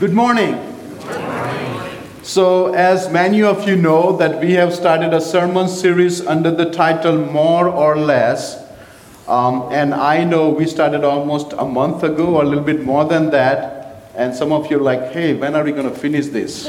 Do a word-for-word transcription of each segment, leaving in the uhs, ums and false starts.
Good morning. So, as many of you know, that we have started a sermon series under the title More or Less. Um, and I know we started almost a month ago or a little bit more than that. And some of you are like, hey, when are we going to finish this?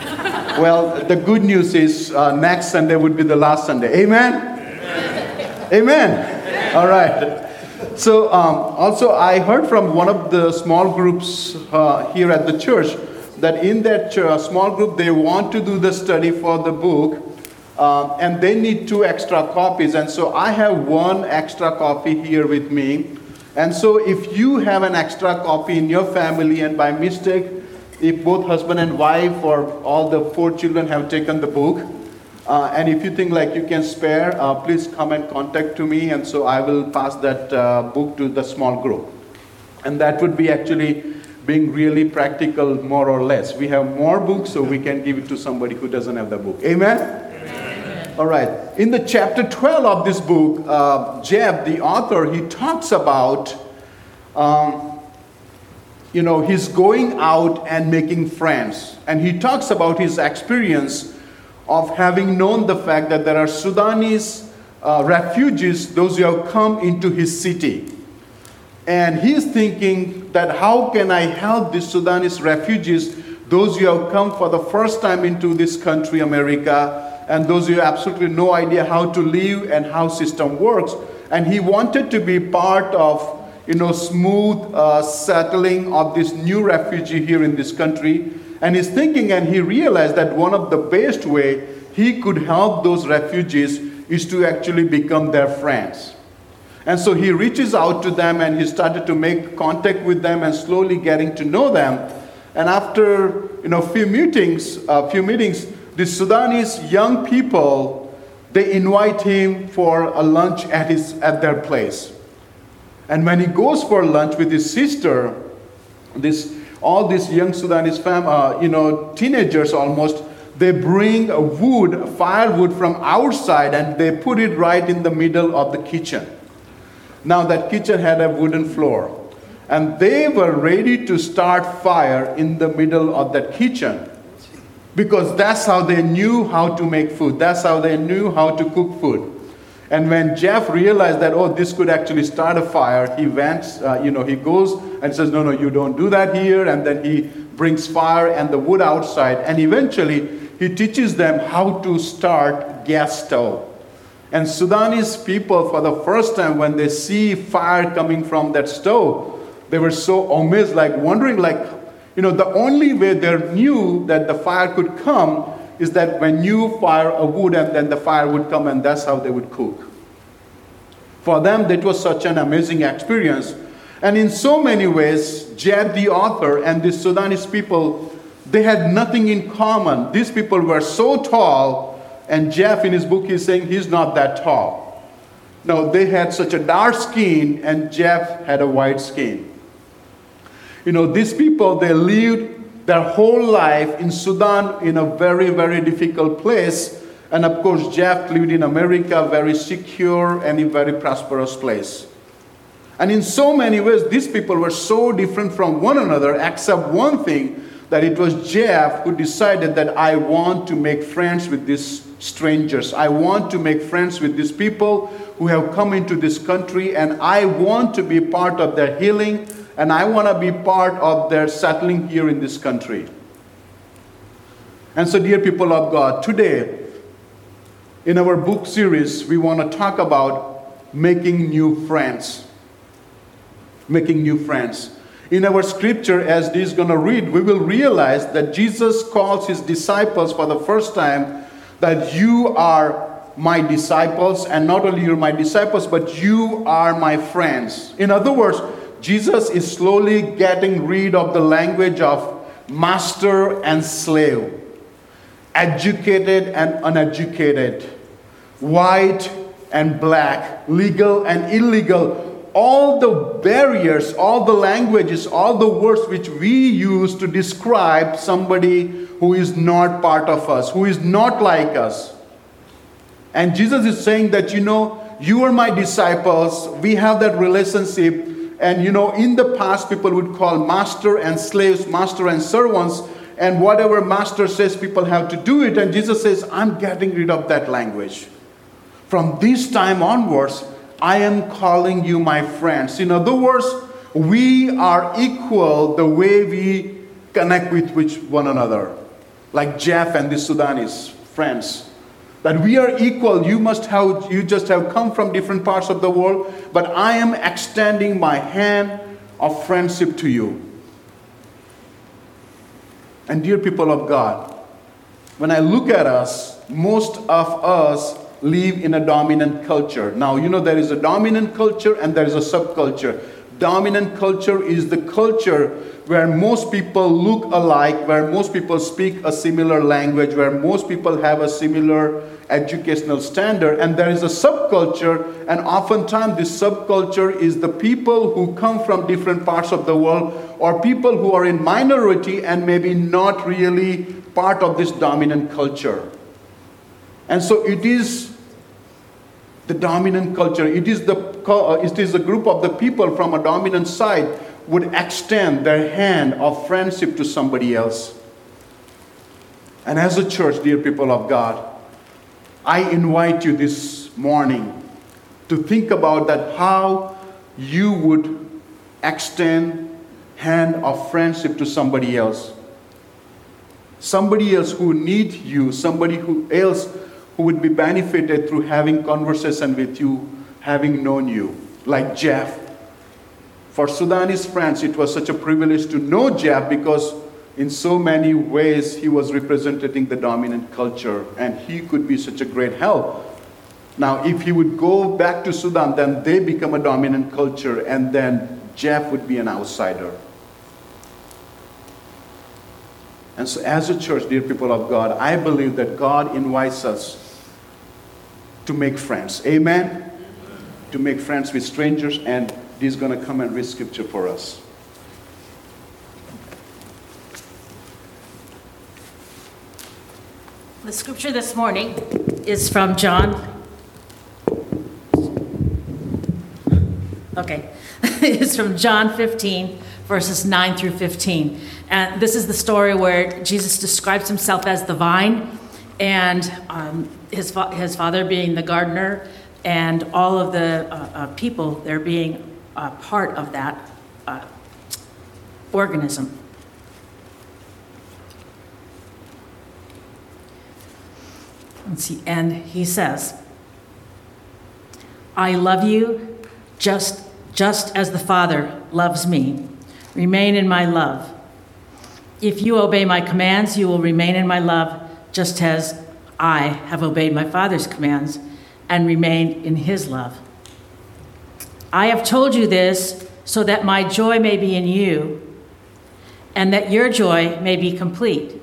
Well, the good news is uh, next Sunday would be the last Sunday. Amen? Amen. Amen. All right. So um, also I heard from one of the small groups uh, here at the church that in that ch- small group they want to do the study for the book uh, and they need two extra copies. And so I have one extra copy here with me. And so if you have an extra copy in your family and by mistake, if both husband and wife or all the four children have taken the book, Uh, and if you think like you can spare, uh, please come and contact to me, and so I will pass that uh, book to the small group. And that would be actually being really practical, more or less. We have more books, so we can give it to somebody who doesn't have the book. Amen? Amen. All right. In the chapter twelve of this book, uh, Jeff, the author, he talks about, um, you know, he's going out and making friends. And he talks about his experience of having known the fact that there are Sudanese uh, refugees, those who have come into his city. And he's thinking that how can I help these Sudanese refugees, those who have come for the first time into this country, America, and those who have absolutely no idea how to live and how system works. And he wanted to be part of, you know, smooth uh, settling of this new refugee here in this country. And he's thinking, and he realized that one of the best way he could help those refugees is to actually become their friends. And so he reaches out to them and he started to make contact with them and slowly getting to know them. And after, you know, few meetings, a uh, few meetings, the Sudanese young people, they invite him for a lunch at his at their place. And when he goes for lunch with his sister, this all these young Sudanese fam, uh, you know, teenagers almost, they bring a wood, firewood from outside and they put it right in the middle of the kitchen. Now that kitchen had a wooden floor. And they were ready to start fire in the middle of that kitchen. Because that's how they knew how to make food. That's how they knew how to cook food. And when Jeff realized that, oh, this could actually start a fire, he went, uh, you know, he goes and says, no, no, you don't do that here. And then he brings fire and the wood outside. And eventually, he teaches them how to start gas stove. And Sudanese people, for the first time, when they see fire coming from that stove, they were so amazed, like wondering, like, you know, the only way they knew that the fire could come is that when you fire a wood and then the fire would come and that's how they would cook. For them, that was such an amazing experience. And in so many ways, Jed, the author, and the Sudanese people, they had nothing in common. These people were so tall, and Jeff in his book is saying he's not that tall. No, they had such a dark skin, and Jeff had a white skin. You know, these people, they lived their whole life in Sudan in a very, very difficult place. And of course, Jeff lived in America, very secure and a very prosperous place. And in so many ways, these people were so different from one another, except one thing, that it was Jeff who decided that I want to make friends with these strangers. I want to make friends with these people who have come into this country, and I want to be part of their healing, and I want to be part of their settling here in this country. And so, dear people of God, today, in our book series, we want to talk about making new friends. Making new friends. In our scripture, as this is going to read, we will realize that Jesus calls his disciples for the first time that you are my disciples, and not only you're my disciples, but you are my friends. In other words, Jesus is slowly getting rid of the language of master and slave, educated and uneducated, white and black, legal and illegal. All the barriers, all the languages, all the words which we use to describe somebody who is not part of us, who is not like us. And Jesus is saying that, you know, you are my disciples, we have that relationship, And you know, in the past, people would call master and slaves, master and servants, and whatever master says, people have to do it. And Jesus says, I'm getting rid of that language. From this time onwards, I am calling you my friends. In other words, we are equal the way we connect with which one another. Like Jeff and the Sudanese friends. That we are equal. You must have, you just have come from different parts of the world. But I am extending my hand of friendship to you. And dear people of God, when I look at us, most of us live in a dominant culture. Now, you know, there is a dominant culture and there is a subculture. Dominant culture is the culture where most people look alike, where most people speak a similar language, where most people have a similar educational standard. And there is a subculture, and oftentimes this subculture is the people who come from different parts of the world, or people who are in minority and maybe not really part of this dominant culture. And so it is the dominant culture. It is the it is a group of the people from a dominant side would extend their hand of friendship to somebody else. And as a church, dear people of God, I invite you this morning to think about that, how you would extend hand of friendship to somebody else. Somebody else who needs you, somebody who else who would be benefited through having conversation with you, having known you, like Jeff. For Sudanese friends, it was such a privilege to know Jeff because in so many ways he was representing the dominant culture and he could be such a great help. Now, if he would go back to Sudan, then they become a dominant culture and then Jeff would be an outsider. And so as a church, dear people of God, I believe that God invites us to make friends. Amen? Amen. To make friends with strangers, and he's going to come and read scripture for us. The scripture this morning is from John. Okay. It's from John fifteen, verses nine through fifteen. And this is the story where Jesus describes himself as the vine, and um, his, fa- his father being the gardener, and all of the uh, uh, people there being uh, part of that uh, organism. Let's see, and he says, I love you just, just as the Father loves me. Remain in my love. If you obey my commands, you will remain in my love, just as I have obeyed my Father's commands and remained in his love. I have told you this so that my joy may be in you and that your joy may be complete.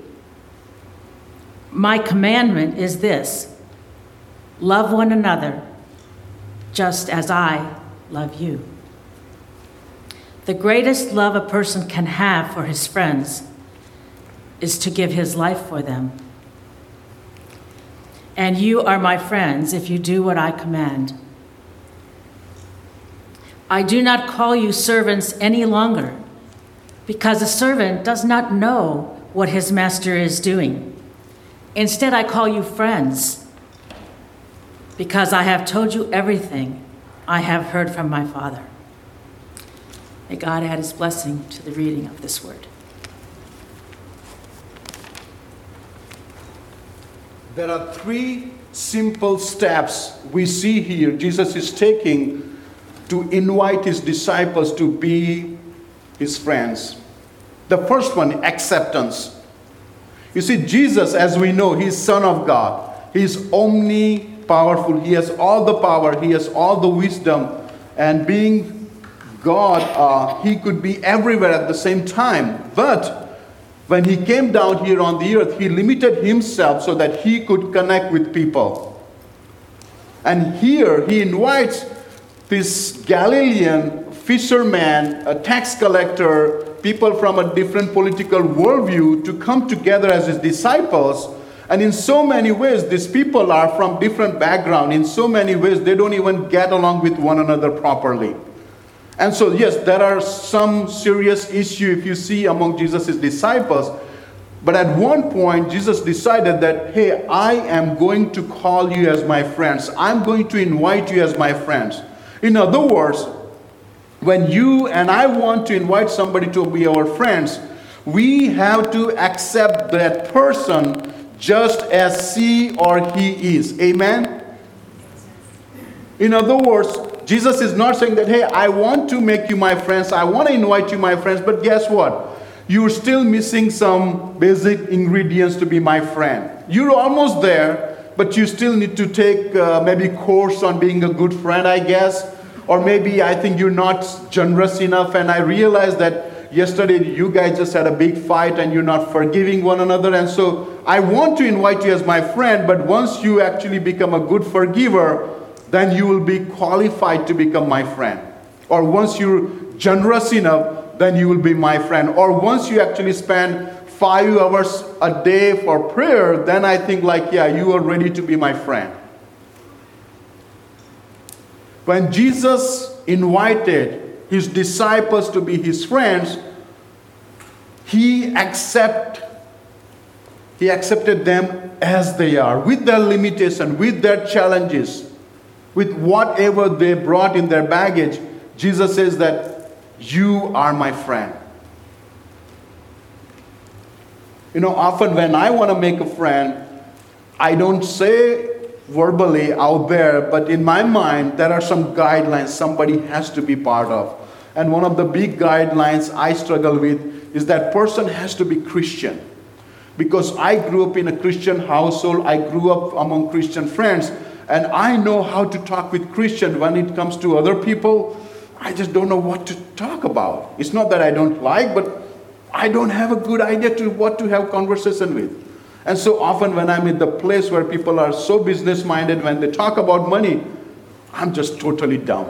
My commandment is this: love one another just as I love you. The greatest love a person can have for his friends is to give his life for them. And you are my friends if you do what I command. I do not call you servants any longer, because a servant does not know what his master is doing. Instead, I call you friends, because I have told you everything I have heard from my Father. May God add his blessing to the reading of this word. There are three simple steps we see here Jesus is taking to invite his disciples to be his friends. The first one, acceptance. You see, Jesus, as we know, he's Son of God. He's omnipowerful. He has all the power. He has all the wisdom. And being God, uh, he could be everywhere at the same time. But when he came down here on the earth, he limited himself so that he could connect with people. And here he invites this Galilean fisherman, a tax collector, people from a different political worldview to come together as his disciples. And in so many ways, these people are from different backgrounds. In so many ways, they don't even get along with one another properly. And so, yes, there are some serious issues if you see among Jesus' disciples. But at one point, Jesus decided that, hey, I am going to call you as my friends. I'm going to invite you as my friends. In other words, when you and I want to invite somebody to be our friends, we have to accept that person just as she or he is. Amen? In other words, Jesus is not saying that, hey, I want to make you my friends, I want to invite you my friends, but guess what? You're still missing some basic ingredients to be my friend. You're almost there, but you still need to take uh, maybe course on being a good friend, I guess. Or maybe I think you're not generous enough, and I realized that yesterday you guys just had a big fight and you're not forgiving one another. And so I want to invite you as my friend, but once you actually become a good forgiver, then you will be qualified to become my friend. Or once you're generous enough, then you will be my friend. Or once you actually spend five hours a day for prayer, then I think like, yeah, you are ready to be my friend. When Jesus invited his disciples to be his friends, he accept, he accepted them as they are, with their limitation, with their challenges, with whatever they brought in their baggage. Jesus says that you are my friend. You know, often when I want to make a friend, I don't say verbally out there, but in my mind, there are some guidelines somebody has to be part of. And one of the big guidelines I struggle with is that person has to be Christian. Because I grew up in a Christian household, I grew up among Christian friends, and I know how to talk with Christians. When it comes to other people, I just don't know what to talk about. It's not that I don't like, but I don't have a good idea to what to have conversation with. And so often when I'm in the place where people are so business-minded, when they talk about money, I'm just totally dumb.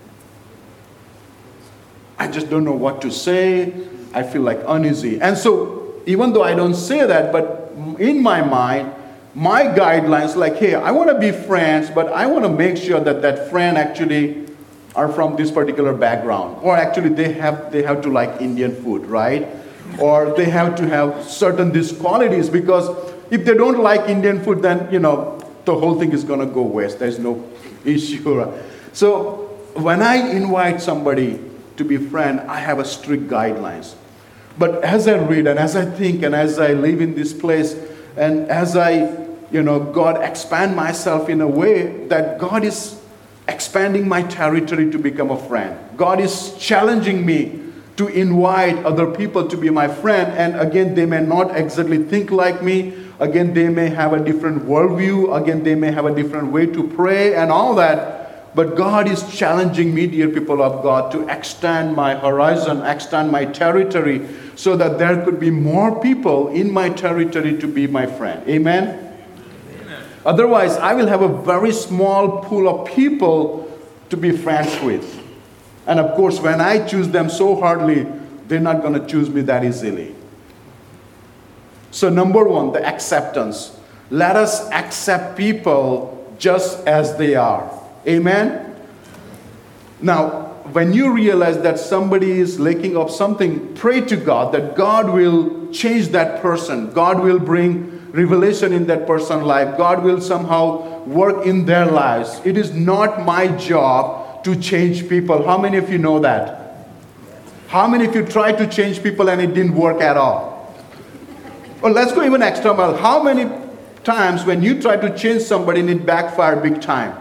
I just don't know what to say. I feel like uneasy. And so even though I don't say that, but in my mind, my guidelines like, hey, I want to be friends, but I want to make sure that that friend actually are from this particular background. Or actually they have, they have to like Indian food, right? Or they have to have certain these qualities, because if they don't like Indian food, then, you know, the whole thing is going to go waste. There's no issue. So when I invite somebody to be friend, I have a strict guidelines. But as I read and as I think and as I live in this place and as I, you know, God expand myself in a way that God is expanding my territory to become a friend. God is challenging me to invite other people to be my friend. And again, they may not exactly think like me. Again, they may have a different worldview. Again, they may have a different way to pray and all that. But God is challenging me, dear people of God, to extend my horizon, extend my territory, so that there could be more people in my territory to be my friend. Amen? Amen. Otherwise, I will have a very small pool of people to be friends with. And of course, when I choose them so hardly, they're not going to choose me that easily. So number one, the acceptance. Let us accept people just as they are. Amen? Now, when you realize that somebody is lacking of something, pray to God that God will change that person. God will bring revelation in that person's life. God will somehow work in their lives. It is not my job to change people. How many of you know that? How many of you tried to change people and it didn't work at all? Well, let's go even extra mile. How many times when you try to change somebody and it backfired big time?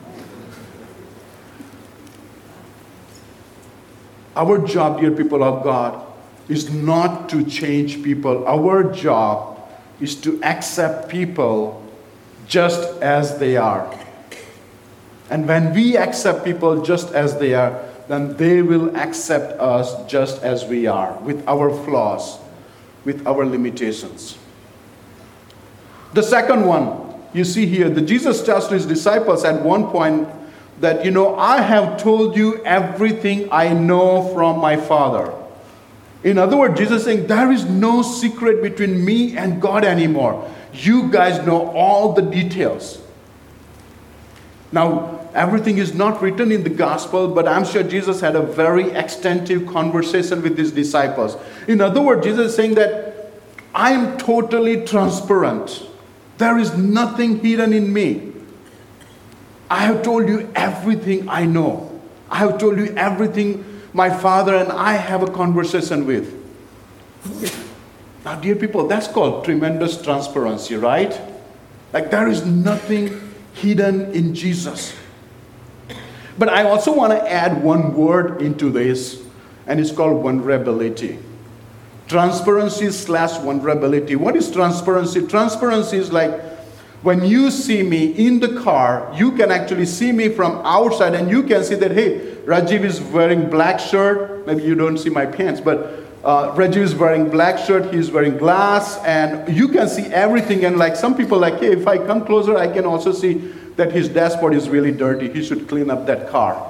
Our job, dear people of God, is not to change people. Our job is to accept people just as they are. And when we accept people just as they are, then they will accept us just as we are, with our flaws, with our limitations. The second one, you see here, that Jesus tells to his disciples at one point that, you know, I have told you everything I know from my Father. In other words, Jesus is saying, there is no secret between me and God anymore. You guys know all the details. Now, Everything is not written in the gospel, but I'm sure Jesus had a very extensive conversation with his disciples. In other words, Jesus is saying that I am totally transparent. There is nothing hidden in me. I have told you everything I know. I have told you everything my Father and I have a conversation with. Now, dear people, that's called tremendous transparency, right? Like there is nothing hidden in Jesus. But I also want to add one word into this, and it's called vulnerability. Transparency slash vulnerability. What is transparency? Transparency is like when you see me in the car, you can actually see me from outside and you can see that, hey, Rajiv is wearing black shirt. Maybe you don't see my pants, but uh, Rajiv is wearing black shirt. He's wearing glass, and you can see everything. And like some people like, hey, if I come closer, I can also see that his dashboard is really dirty. He should clean up that car.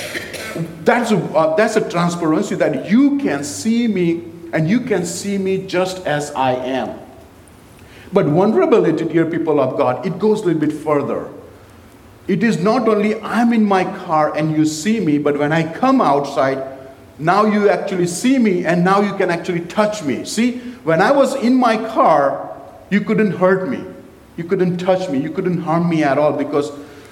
That's a, uh, that's a transparency that you can see me and you can see me just as I am. But vulnerability, dear people of God, it goes a little bit further. It is not only I'm in my car and you see me, but when I come outside, now you actually see me and now you can actually touch me. See, when I was in my car, you couldn't hurt me. You couldn't touch me. You couldn't harm me at all because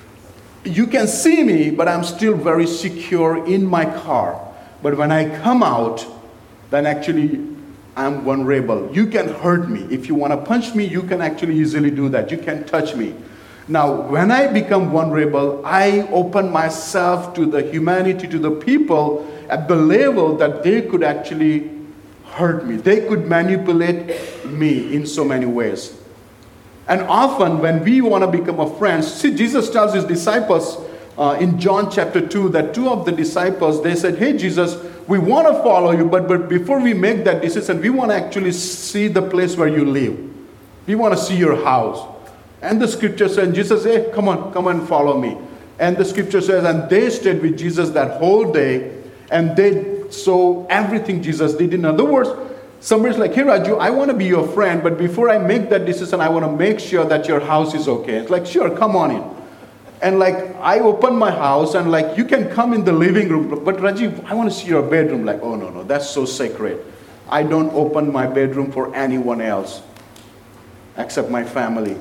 you can see me, but I'm still very secure in my car. But when I come out, then actually I'm vulnerable. You can hurt me. If you want to punch me, you can actually easily do that. You can touch me. Now, when I become vulnerable, I open myself to the humanity, to the people at the level that they could actually hurt me. They could manipulate me in so many ways. And often when we want to become a friend, see, Jesus tells his disciples uh, in John chapter two that two of the disciples, they said, hey, Jesus, we want to follow you, but, but before we make that decision, we want to actually see the place where you live. We want to see your house. And the scripture says, Jesus said, hey, come on, come and follow me. And the scripture says, and they stayed with Jesus that whole day, and they saw everything Jesus did. In other words, somebody's like, hey, Raju, I want to be your friend, but before I make that decision, I want to make sure that your house is okay. It's like, sure, come on in. And like, I open my house and like, you can come in the living room, but Rajiv, I want to see your bedroom. Like, oh, no, no, that's so sacred. I don't open my bedroom for anyone else except my family.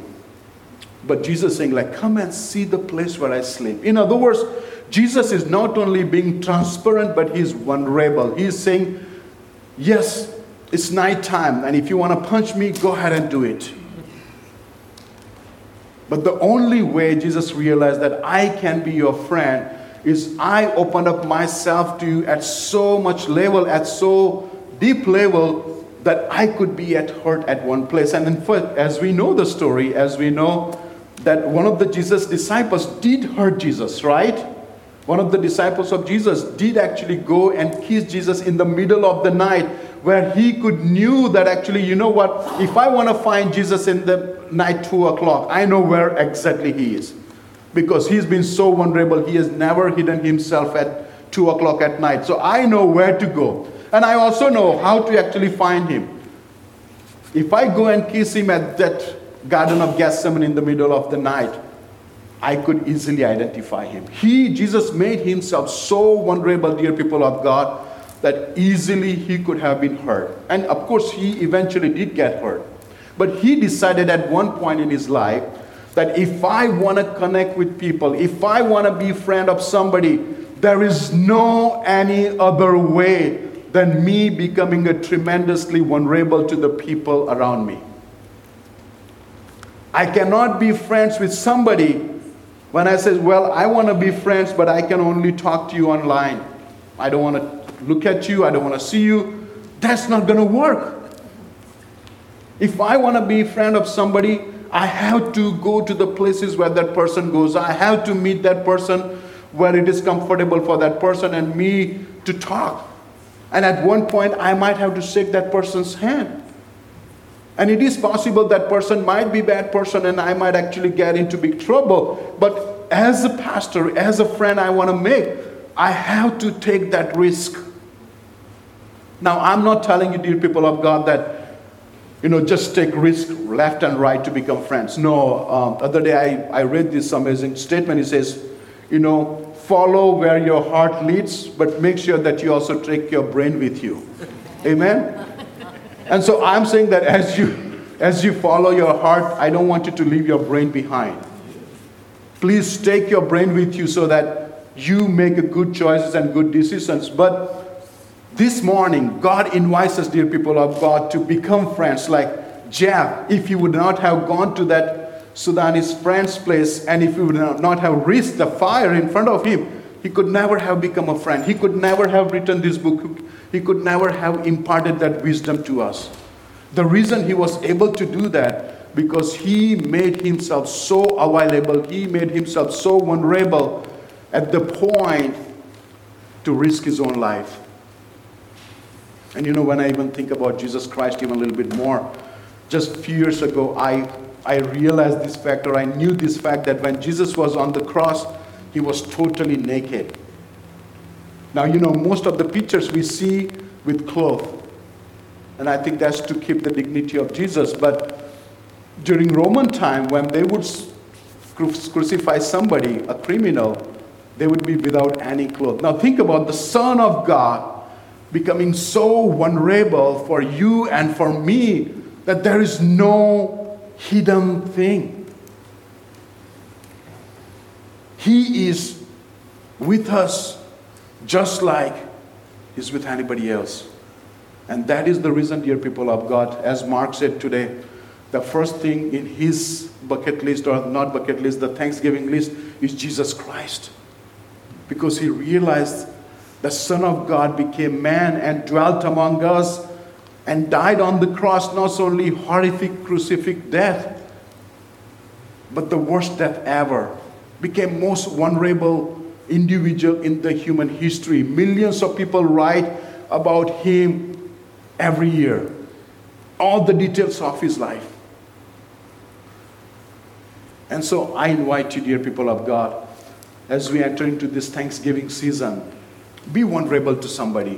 But Jesus is saying like, come and see the place where I sleep. In other words, Jesus is not only being transparent, but he's vulnerable. He's saying, yes, it's nighttime, and if you want to punch me, go ahead and do it. But the only way Jesus realized that I can be your friend is I opened up myself to you at so much level, at so deep level, that I could be at hurt at one place. And in fact, as we know the story, as we know that one of the Jesus disciples did hurt Jesus, right? One of the disciples of Jesus did actually go and kiss Jesus in the middle of the night, where he could knew that actually, you know what, if I want to find Jesus in the night two o'clock, I know where exactly he is. Because he's been so vulnerable, he has never hidden himself at two o'clock at night. So I know where to go. And I also know how to actually find him. If I go and kiss him at that Garden of Gethsemane in the middle of the night, I could easily identify him. He, Jesus, made himself so vulnerable, dear people of God, that easily he could have been hurt. And of course, he eventually did get hurt. But he decided at one point in his life that if I want to connect with people, if I want to be a friend of somebody, there is no any other way than me becoming a tremendously vulnerable to the people around me. I cannot be friends with somebody when I say, well, I want to be friends, but I can only talk to you online. I don't want to look at you. I don't want to see you. That's not going to work. If I want to be a friend of somebody, I have to go to the places where that person goes. I have to meet that person where it is comfortable for that person and me to talk. And at one point, I might have to shake that person's hand. And it is possible that person might be a bad person and I might actually get into big trouble. But as a pastor, as a friend I want to make, I have to take that risk. Now, I'm not telling you, dear people of God, that, you know, just take risk left and right to become friends. No, um, the other day I, I read this amazing statement. It says, you know, follow where your heart leads, but make sure that you also take your brain with you. Amen? And so I'm saying that as you, as you follow your heart, I don't want you to leave your brain behind. Please take your brain with you so that you make good choices and good decisions. But this morning, God invites us, dear people of God, to become friends. Like Jeff, if he would not have gone to that Sudanese friend's place, and if he would not have risked the fire in front of him, he could never have become a friend. He could never have written this book. He could never have imparted that wisdom to us. The reason he was able to do that, because he made himself so available, he made himself so vulnerable at the point to risk his own life. And you know, when I even think about Jesus Christ even a little bit more, just a few years ago, I, I realized this fact, or I knew this fact, that when Jesus was on the cross, he was totally naked. Now, you know, most of the pictures we see with clothes, and I think that's to keep the dignity of Jesus. But during Roman time, when they would crucify somebody, a criminal, they would be without any clothes. Now think about the Son of God becoming so vulnerable for you and for me that there is no hidden thing. He is with us just like he's with anybody else. And that is the reason, dear people of God, as Mark said today, the first thing in his bucket list, or not bucket list, the Thanksgiving list, is Jesus Christ. Because he realized the Son of God became man and dwelt among us and died on the cross, not only horrific crucifixion death, but the worst death ever. Became most vulnerable individual in the human history. Millions of people write about him every year. All the details of his life. And so I invite you, dear people of God, as we enter into this Thanksgiving season, be vulnerable to somebody.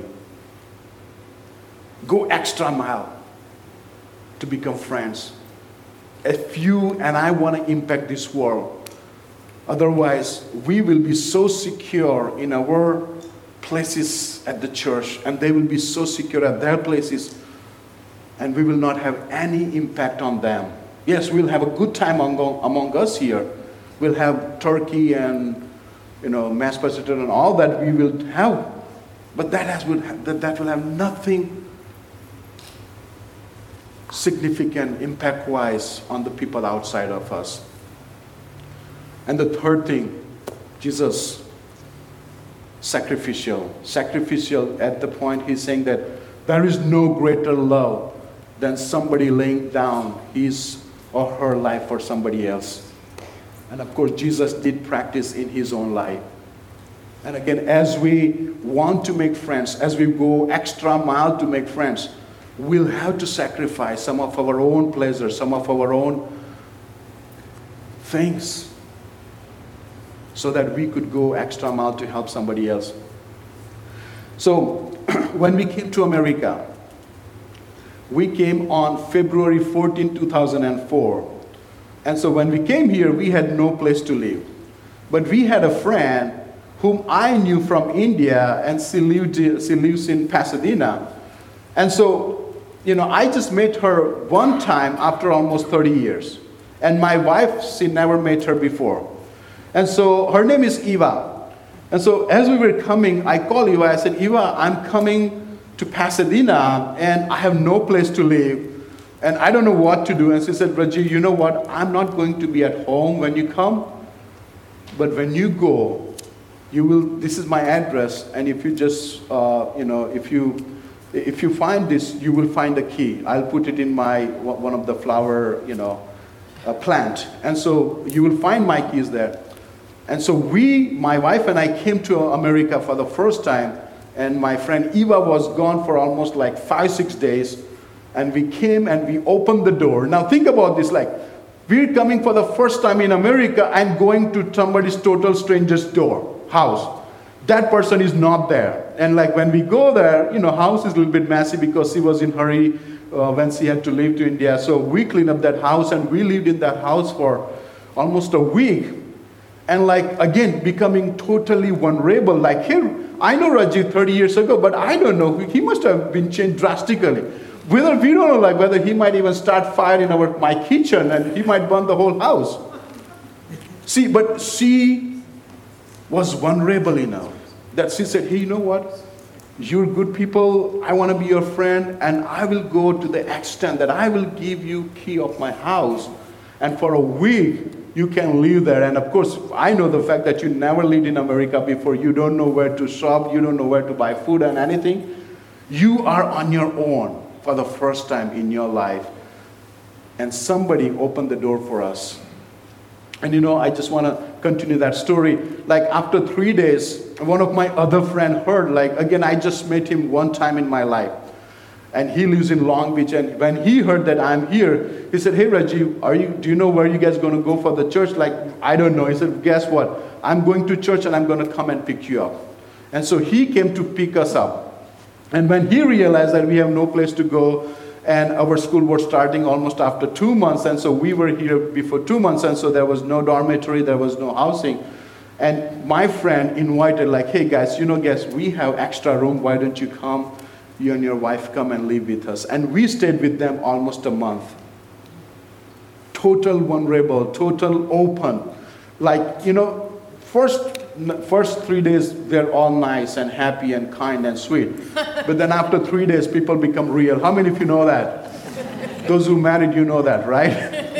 Go extra mile to become friends. If you and I want to impact this world, otherwise we will be so secure in our places at the church, and they will be so secure at their places, and we will not have any impact on them. Yes, we'll have a good time among, among us here. We'll have turkey and, you know, mashed potato and all that we will have. But that, has, will have, that, that will have nothing significant impact-wise on the people outside of us. And the third thing, Jesus, sacrificial. Sacrificial at the point he's saying that there is no greater love than somebody laying down his or her life for somebody else. And of course, Jesus did practice in his own life. And again, as we want to make friends, as we go extra mile to make friends, we'll have to sacrifice some of our own pleasures, some of our own things, so that we could go extra mile to help somebody else. So, when we came to America, we came on February fourteenth, two thousand four. And so when we came here, we had no place to live. But we had a friend whom I knew from India, and she, lived, she lives in Pasadena. And so, you know, I just met her one time after almost thirty years. And my wife, she never met her before. And so her name is Eva. And so as we were coming, I called Eva. I said, Eva, I'm coming to Pasadena, and I have no place to live, and I don't know what to do. And she said, Raji, you know what? I'm not going to be at home when you come, but when you go, you will. This is my address, and if you just, uh, you know, if you, if you find this, you will find a key. I'll put it in my one of the flower, you know, uh, plant, and so you will find my keys there. And so we, my wife and I, came to America for the first time. And my friend Eva was gone for almost like five, six days. And we came and we opened the door. Now think about this, like, we're coming for the first time in America and going to somebody's total stranger's door, house. That person is not there. And like when we go there, you know, house is a little bit messy because she was in hurry uh, when she had to leave to India. So we cleaned up that house and we lived in that house for almost a week. And like, again, becoming totally vulnerable. Like here, I know Rajiv thirty years ago, but I don't know. He must have been changed drastically. Whether we don't know, like whether he might even start fire in our my kitchen and he might burn the whole house. See, but she was vulnerable enough that she said, hey, you know what? You're good people. I want to be your friend, and I will go to the extent that I will give you key of my house, and for a week you can live there. And of course, I know the fact that you never lived in America before. You don't know where to shop. You don't know where to buy food and anything. You are on your own for the first time in your life. And somebody opened the door for us. And you know, I just want to continue that story. Like after three days, one of my other friend heard, like, again, I just met him one time in my life. And he lives in Long Beach. And when he heard that I'm here, he said, hey, Rajiv, are you, do you know where you guys going to go for the church? Like, I don't know. He said, guess what? I'm going to church and I'm going to come and pick you up. And so he came to pick us up. And when he realized that we have no place to go, and our school was starting almost after two months, and so we were here before two months, and so there was no dormitory, there was no housing. And my friend invited, like, hey guys, you know, guys, we have extra room, why don't you come? You and your wife come and live with us. And we stayed with them almost a month. Total vulnerable, total open. Like, you know, first first three days, they're all nice and happy and kind and sweet. But then after three days, people become real. How many of you know that? Those who married, you know that, right?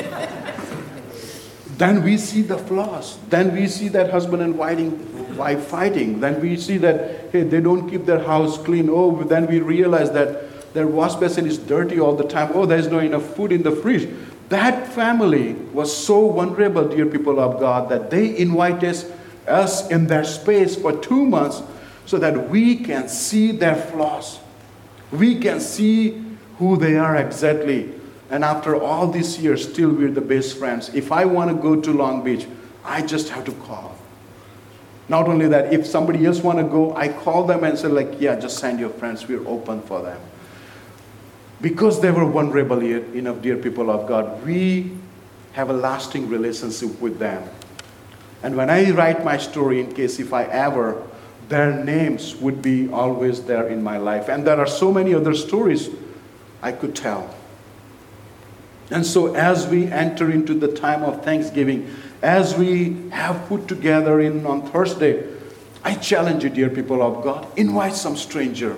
Then we see the flaws. Then we see that husband and wife fighting. Then we see that, hey, they don't keep their house clean. Oh, then we realize that their wash basin is dirty all the time. Oh, there's no enough food in the fridge. That family was so vulnerable, dear people of God, that they invited us in their space for two months so that we can see their flaws. We can see who they are exactly. And after all these years, still we're the best friends. If I want to go to Long Beach, I just have to call. Not only that, if somebody else want to go, I call them and say, like, yeah, just send your friends. We're open for them. Because they were vulnerable enough, dear people of God, we have a lasting relationship with them. And when I write my story, in case if I ever, their names would be always there in my life. And there are so many other stories I could tell. And so as we enter into the time of Thanksgiving, as we have put together in on Thursday, I challenge you, dear people of God, invite some stranger.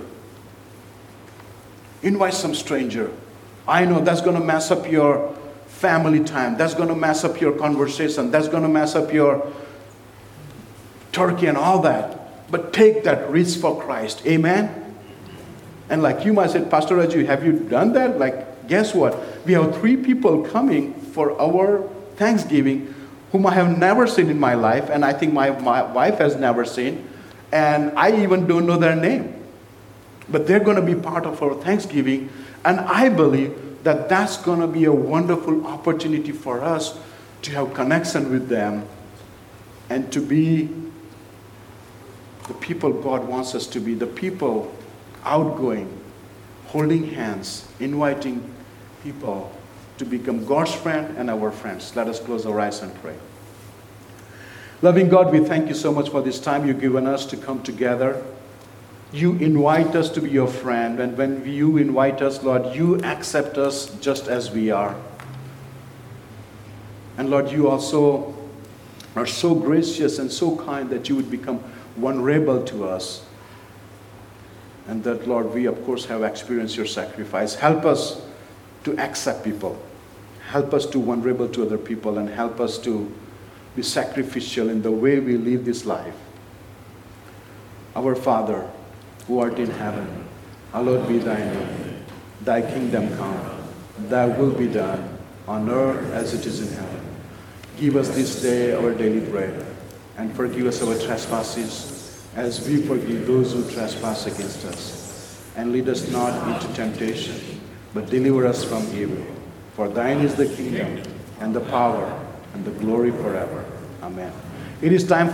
Invite some stranger. I know that's going to mess up your family time. That's going to mess up your conversation. That's going to mess up your turkey and all that. But take that risk for Christ. Amen? And like you might say, Pastor Raju, have you done that? Like, guess what? We have three people coming for our Thanksgiving whom I have never seen in my life. And I think my, my wife has never seen. And I even don't know their name. But they're going to be part of our Thanksgiving. And I believe that that's going to be a wonderful opportunity for us to have connection with them and to be the people God wants us to be, the people outgoing, holding hands, inviting people to become God's friend and our friends. Let us close our eyes and pray. Loving God, we thank you so much for this time you've given us to come together. You invite us to be your friend, and when you invite us, Lord, you accept us just as we are. And Lord, you also are so gracious and so kind that you would become vulnerable to us. And that, Lord, we of course have experienced your sacrifice. Help us to accept people. Help us to be vulnerable to other people, and help us to be sacrificial in the way we live this life. Our Father, who art in heaven, hallowed be thy name. Thy kingdom come, thy will be done, on earth as it is in heaven. Give us this day our daily bread, and forgive us our trespasses, as we forgive those who trespass against us. And lead us not into temptation, but deliver us from evil. For thine is the kingdom, and the power, and the glory forever. Amen. It is time for